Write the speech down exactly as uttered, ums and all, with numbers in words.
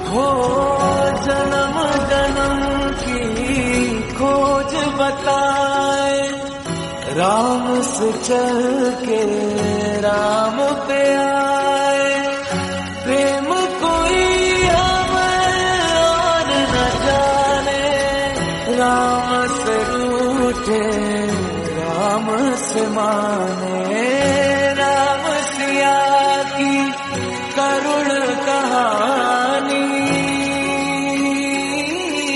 हो जन्म जन्म की खोज बताए, राम से चल के राम पे आए। प्रेम कोई हमें और न जाने, राम से रूठे राम से माने।